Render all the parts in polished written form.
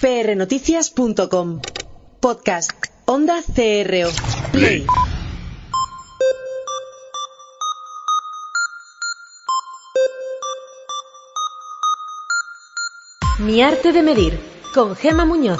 prnoticias.com. Podcast Onda CRO. Play. Mi arte de medir, con Gemma Muñoz.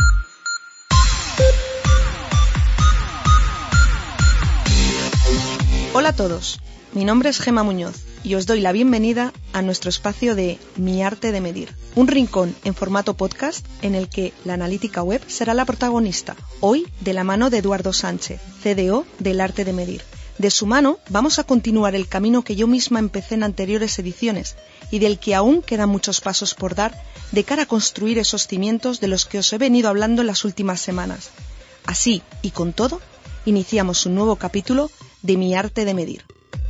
Hola a todos, mi nombre es Gemma Muñoz y os doy la bienvenida a nuestro espacio de Mi arte de medir, un rincón en formato podcast en el que la analítica web será la protagonista, hoy de la mano de Eduardo Sánchez, CDO del arte de medir. De su mano vamos a continuar el camino que yo misma empecé en anteriores ediciones y del que aún quedan muchos pasos por dar de cara a construir esos cimientos de los que os he venido hablando en las últimas semanas. Así y con todo, iniciamos un nuevo capítulo de Mi arte de medir.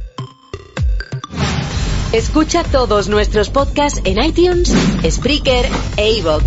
Escucha todos nuestros podcasts en iTunes, Spreaker e iVoox.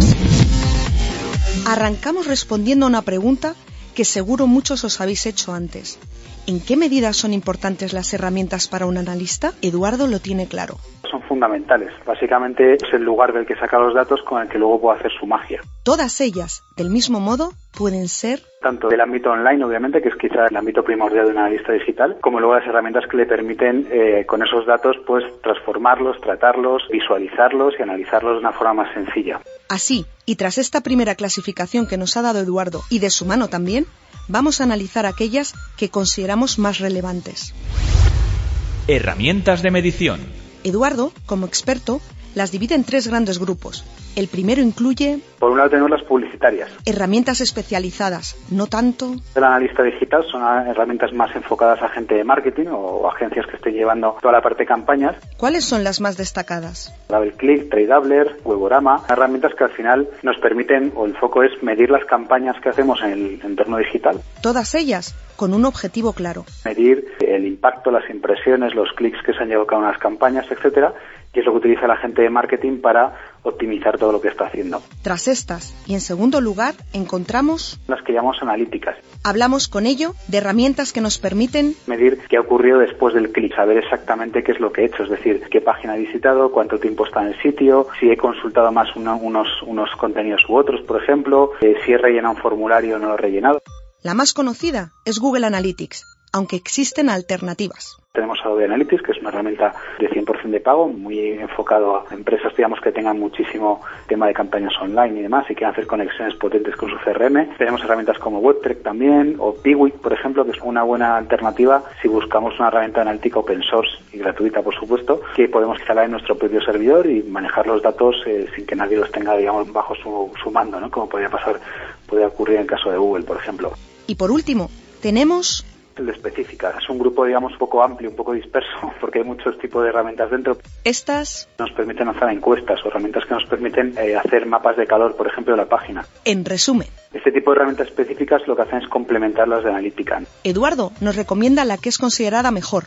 Arrancamos respondiendo a una pregunta que seguro muchos os habéis hecho antes. ¿En qué medida son importantes las herramientas para un analista? Eduardo lo tiene claro. Son fundamentales. Básicamente es el lugar del que saca los datos con el que luego puede hacer su magia. Todas ellas, del mismo modo, pueden ser tanto del ámbito online, obviamente, que es quizá el ámbito primordial de un analista digital, como luego las herramientas que le permiten con esos datos pues transformarlos, tratarlos, visualizarlos y analizarlos de una forma más sencilla. Así, y tras esta primera clasificación que nos ha dado Eduardo, y de su mano también, vamos a analizar aquellas que consideramos más relevantes. Herramientas de medición. Eduardo, como experto, las divide en tres grandes grupos. El primero incluye... Por un lado tenemos las publicitarias. Herramientas especializadas, no tanto... El analista digital son herramientas más enfocadas a gente de marketing o agencias que estén llevando toda la parte de campañas. ¿Cuáles son las más destacadas? DoubleClick, Tradeabler, Weborama, herramientas que al final nos permiten, o el foco es medir las campañas que hacemos en el entorno digital. Todas ellas con un objetivo claro. Medir el impacto, las impresiones, los clics que se han llevado a cada una de las campañas, etcétera, y es lo que utiliza la gente de marketing para optimizar todo lo que está haciendo. Tras estas, y en segundo lugar, encontramos las que llamamos analíticas. Hablamos con ello de herramientas que nos permiten medir qué ha ocurrido después del clic, saber exactamente qué es lo que he hecho, es decir, qué página he visitado, cuánto tiempo está en el sitio, si he consultado más unos contenidos u otros, por ejemplo, si he rellenado un formulario o no lo he rellenado. La más conocida es Google Analytics, aunque existen alternativas. Tenemos Adobe Analytics, que es una herramienta de 100% de pago, muy enfocado a empresas, digamos, que tengan muchísimo tema de campañas online y demás y quieran hacer conexiones potentes con su CRM. Tenemos herramientas como Webtrick también, o Piwik, por ejemplo, que es una buena alternativa si buscamos una herramienta analítica open source y gratuita, por supuesto, que podemos instalar en nuestro propio servidor y manejar los datos sin que nadie los tenga, digamos, bajo su mando, ¿no? Como podría ocurrir en el caso de Google, por ejemplo. Y por último, tenemos... el de específica. Es un grupo, digamos, un poco amplio, un poco disperso, porque hay muchos tipos de herramientas dentro. Estas nos permiten hacer encuestas o herramientas que nos permiten hacer mapas de calor, por ejemplo, de la página. En resumen, este tipo de herramientas específicas lo que hacen es complementar las de analítica. Eduardo nos recomienda la que es considerada mejor.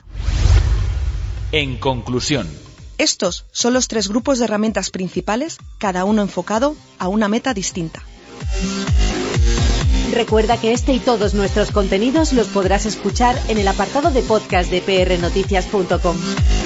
En conclusión, estos son los tres grupos de herramientas principales, cada uno enfocado a una meta distinta. Recuerda que este y todos nuestros contenidos los podrás escuchar en el apartado de podcast de prnoticias.com.